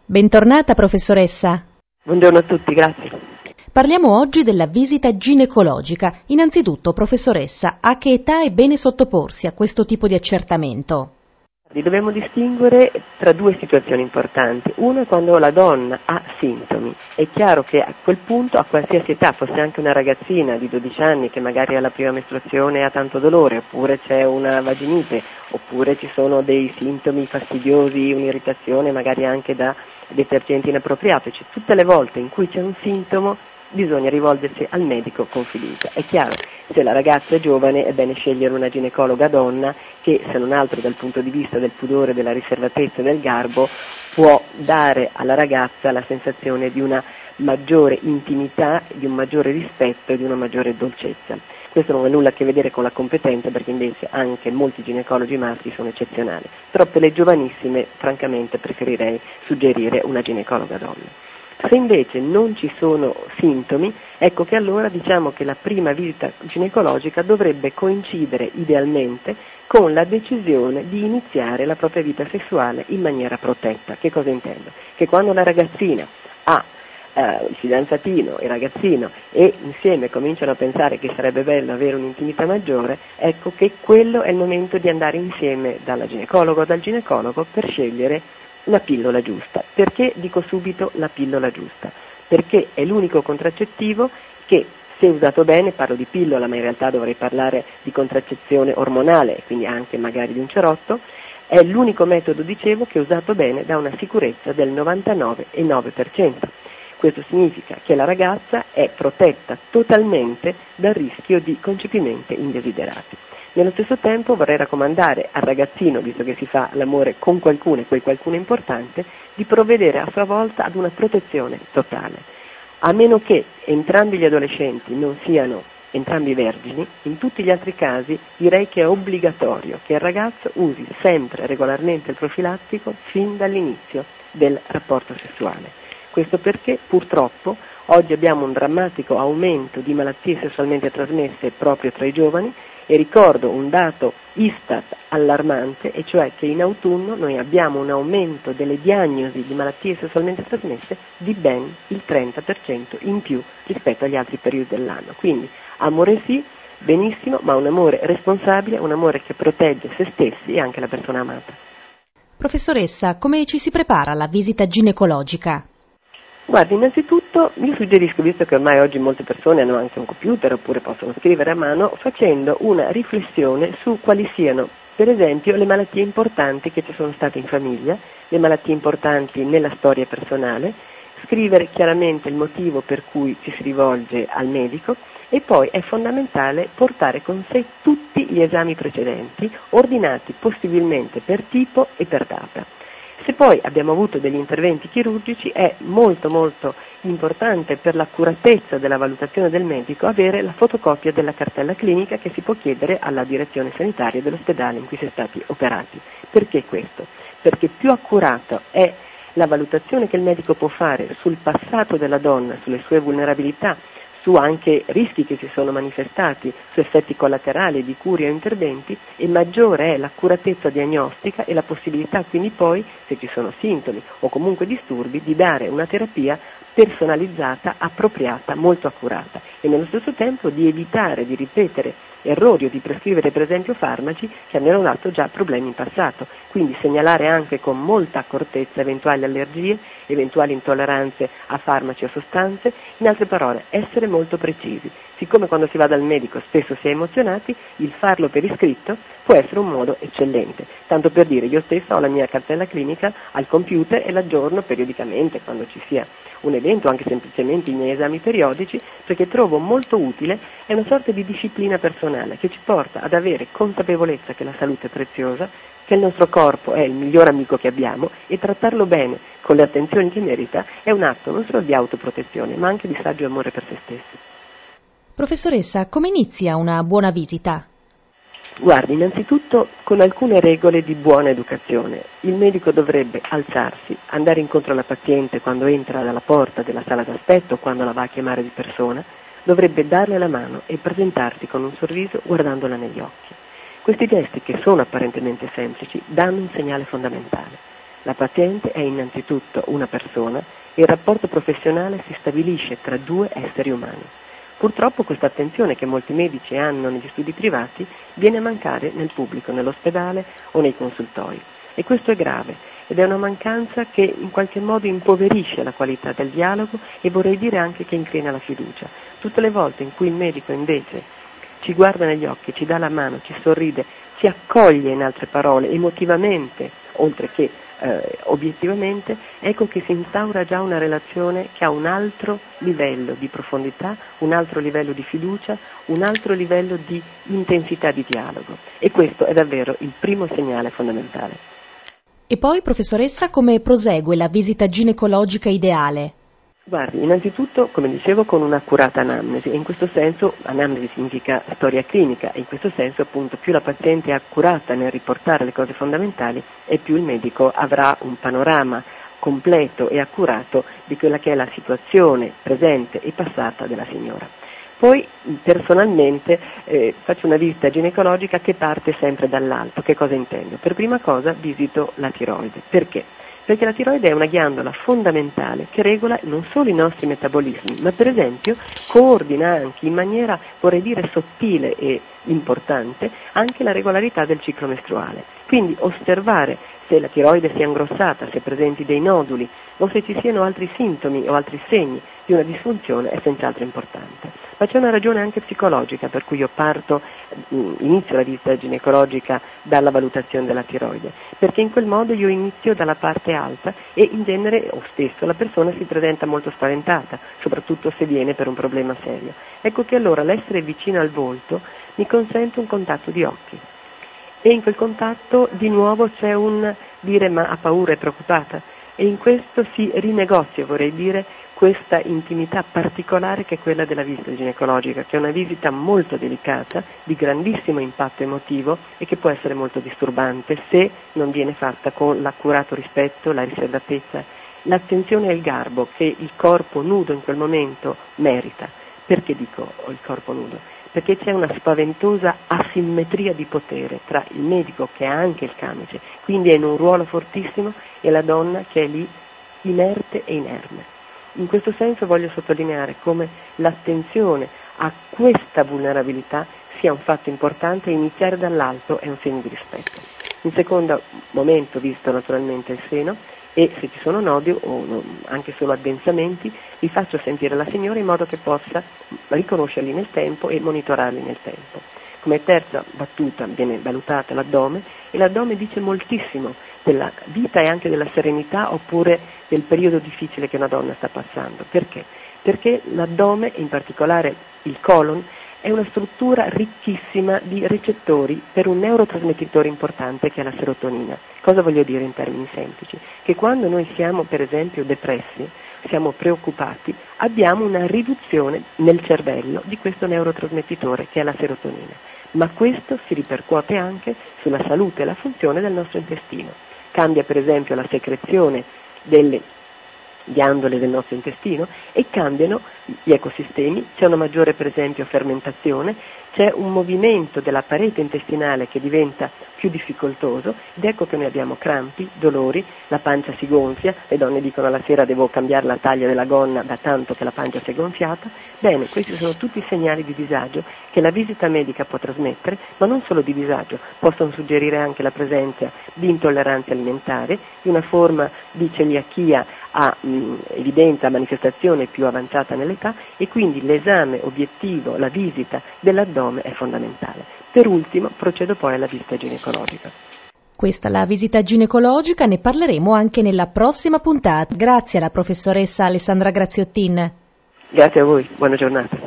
Bentornata professoressa. Buongiorno a tutti, grazie. Parliamo oggi della visita ginecologica. Innanzitutto, professoressa, a che età è bene sottoporsi a questo tipo di accertamento? Dobbiamo distinguere tra due situazioni importanti. Una è quando la donna ha sintomi. È chiaro che a quel punto, a qualsiasi età, fosse anche una ragazzina di 12 anni che magari alla prima mestruazione ha tanto dolore, oppure c'è una vaginite, oppure ci sono dei sintomi fastidiosi, un'irritazione magari anche da detergenti inappropriati, cioè tutte le volte in cui c'è un sintomo bisogna rivolgersi al medico con fiducia. È chiaro, se la ragazza è giovane è bene scegliere una ginecologa donna che, se non altro dal punto di vista del pudore, della riservatezza e del garbo, può dare alla ragazza la sensazione di una maggiore intimità, di un maggiore rispetto e di una maggiore dolcezza. Questo non ha nulla a che vedere con la competenza, perché invece anche molti ginecologi maschi sono eccezionali. Però per le giovanissime, francamente, preferirei suggerire una ginecologa donna. Se invece non ci sono sintomi, ecco che allora diciamo che la prima visita ginecologica dovrebbe coincidere idealmente con la decisione di iniziare la propria vita sessuale in maniera protetta. Che cosa intendo? Che quando la ragazzina ha il fidanzatino, il ragazzino, e insieme cominciano a pensare che sarebbe bello avere un'intimità maggiore, ecco che quello è il momento di andare insieme dalla ginecologa o dal ginecologo per scegliere la pillola giusta. Perché dico subito la pillola giusta? Perché è l'unico contraccettivo che, se usato bene, parlo di pillola ma in realtà dovrei parlare di contraccezione ormonale, quindi anche magari di un cerotto, è l'unico metodo, dicevo, che usato bene dà una sicurezza del 99,9%. Questo significa che la ragazza è protetta totalmente dal rischio di concepimenti indesiderati. Nello stesso tempo vorrei raccomandare al ragazzino, visto che si fa l'amore con qualcuno e quel qualcuno importante, di provvedere a sua volta ad una protezione totale. A meno che entrambi gli adolescenti non siano entrambi vergini, in tutti gli altri casi direi che è obbligatorio che il ragazzo usi sempre regolarmente il profilattico fin dall'inizio del rapporto sessuale. Questo perché purtroppo oggi abbiamo un drammatico aumento di malattie sessualmente trasmesse proprio tra i giovani, e ricordo un dato Istat allarmante, e cioè che in autunno noi abbiamo un aumento delle diagnosi di malattie sessualmente trasmesse di ben il 30% in più rispetto agli altri periodi dell'anno. Quindi amore sì, benissimo, ma un amore responsabile, un amore che protegge se stessi e anche la persona amata. Professoressa, come ci si prepara alla visita ginecologica? Guardi, innanzitutto io suggerisco, visto che ormai oggi molte persone hanno anche un computer oppure possono scrivere a mano, facendo una riflessione su quali siano, per esempio, le malattie importanti che ci sono state in famiglia, le malattie importanti nella storia personale, scrivere chiaramente il motivo per cui ci si rivolge al medico, e poi è fondamentale portare con sé tutti gli esami precedenti, ordinati possibilmente per tipo e per data. Se poi abbiamo avuto degli interventi chirurgici, è molto molto importante per l'accuratezza della valutazione del medico avere la fotocopia della cartella clinica che si può chiedere alla direzione sanitaria dell'ospedale in cui si è stati operati. Perché questo? Perché più accurata è la valutazione che il medico può fare sul passato della donna, sulle sue vulnerabilità, su anche rischi che si sono manifestati, su effetti collaterali di cure o interventi, e maggiore è l'accuratezza diagnostica e la possibilità quindi poi, se ci sono sintomi o comunque disturbi, di dare una terapia personalizzata, appropriata, molto accurata, e nello stesso tempo di evitare di ripetere errori o di prescrivere per esempio farmaci che hanno dato già problemi in passato. Quindi segnalare anche con molta accortezza eventuali allergie, eventuali intolleranze a farmaci o sostanze, in altre parole essere molto precisi. Siccome quando si va dal medico spesso si è emozionati, il farlo per iscritto può essere un modo eccellente. Tanto per dire, io stessa ho la mia cartella clinica al computer e l'aggiorno periodicamente quando ci sia un evento, anche semplicemente i miei esami periodici, perché trovo molto utile, è una sorta di disciplina personale che ci porta ad avere consapevolezza che la salute è preziosa, che il nostro corpo è il miglior amico che abbiamo, e trattarlo bene con le attenzioni che merita è un atto non solo di autoprotezione ma anche di saggio amore per se stessi. Professoressa, come inizia una buona visita? Guardi, innanzitutto con alcune regole di buona educazione. Il medico dovrebbe alzarsi, andare incontro alla paziente quando entra dalla porta della sala d'aspetto o quando la va a chiamare di persona, dovrebbe darle la mano e presentarsi con un sorriso guardandola negli occhi. Questi gesti, che sono apparentemente semplici, danno un segnale fondamentale. La paziente è innanzitutto una persona e il rapporto professionale si stabilisce tra due esseri umani. Purtroppo questa attenzione che molti medici hanno negli studi privati viene a mancare nel pubblico, nell'ospedale o nei consultori. E questo è grave ed è una mancanza che in qualche modo impoverisce la qualità del dialogo e vorrei dire anche che inclina la fiducia. Tutte le volte in cui il medico invece ci guarda negli occhi, ci dà la mano, ci sorride, ci accoglie in altre parole, emotivamente, oltre che obiettivamente, ecco che si instaura già una relazione che ha un altro livello di profondità, un altro livello di fiducia, un altro livello di intensità di dialogo. E questo è davvero il primo segnale fondamentale. E poi, professoressa, come prosegue la visita ginecologica ideale? Guardi, innanzitutto, come dicevo, con un'accurata anamnesi, e in questo senso anamnesi significa storia clinica, e in questo senso appunto più la paziente è accurata nel riportare le cose fondamentali e più il medico avrà un panorama completo e accurato di quella che è la situazione presente e passata della signora. Poi personalmente faccio una visita ginecologica che parte sempre dall'alto. Che cosa intendo? Per prima cosa visito la tiroide. Perché? Perché la tiroide è una ghiandola fondamentale che regola non solo i nostri metabolismi, ma per esempio coordina anche in maniera, vorrei dire, sottile e importante anche la regolarità del ciclo mestruale. Quindi osservare se la tiroide sia ingrossata, se presenti dei noduli o se ci siano altri sintomi o altri segni di una disfunzione è senz'altro importante. Ma c'è una ragione anche psicologica per cui io inizio la visita ginecologica dalla valutazione della tiroide, perché in quel modo io inizio dalla parte alta e in genere o spesso la persona si presenta molto spaventata, soprattutto se viene per un problema serio. Ecco che allora l'essere vicino al volto mi consente un contatto di occhi. E in quel contatto di nuovo c'è un dire ma ha paura, è preoccupata, e in questo si rinegozia, vorrei dire, questa intimità particolare che è quella della visita ginecologica, che è una visita molto delicata, di grandissimo impatto emotivo e che può essere molto disturbante se non viene fatta con l'accurato rispetto, la riservatezza, l'attenzione e il garbo che il corpo nudo in quel momento merita. Perché dico il corpo nudo? Perché c'è una spaventosa asimmetria di potere tra il medico che ha anche il camice, quindi è in un ruolo fortissimo, e la donna che è lì inerte e inerme. In questo senso voglio sottolineare come l'attenzione a questa vulnerabilità sia un fatto importante e iniziare dall'alto è un segno di rispetto. In secondo momento, visto naturalmente il seno, e se ci sono nodi o anche solo addensamenti, li faccio sentire alla signora in modo che possa riconoscerli nel tempo e monitorarli nel tempo. Come terza battuta viene valutata l'addome, e l'addome dice moltissimo della vita e anche della serenità oppure del periodo difficile che una donna sta passando. Perché? Perché l'addome, in particolare il colon, è una struttura ricchissima di recettori per un neurotrasmettitore importante che è la serotonina. Cosa voglio dire in termini semplici? Che quando noi siamo per esempio depressi, siamo preoccupati, abbiamo una riduzione nel cervello di questo neurotrasmettitore che è la serotonina. Ma questo si ripercuote anche sulla salute e la funzione del nostro intestino. Cambia per esempio la secrezione delle ghiandole del nostro intestino e cambiano gli ecosistemi, c'è una maggiore per esempio fermentazione, c'è un movimento della parete intestinale che diventa più difficoltoso ed ecco che noi abbiamo crampi, dolori, la pancia si gonfia, le donne dicono alla sera devo cambiare la taglia della gonna da tanto che la pancia si è gonfiata. Bene, questi sono tutti segnali di disagio che la visita medica può trasmettere, ma non solo di disagio, possono suggerire anche la presenza di intolleranze alimentari, di una forma di celiachia a evidenza, manifestazione più avanzata nell'età, e quindi l'esame obiettivo, la visita dell'addome è fondamentale. Per ultimo procedo poi alla visita ginecologica. Questa è la visita ginecologica, ne parleremo anche nella prossima puntata. Grazie alla professoressa Alessandra Graziottin. Grazie a voi, buona giornata.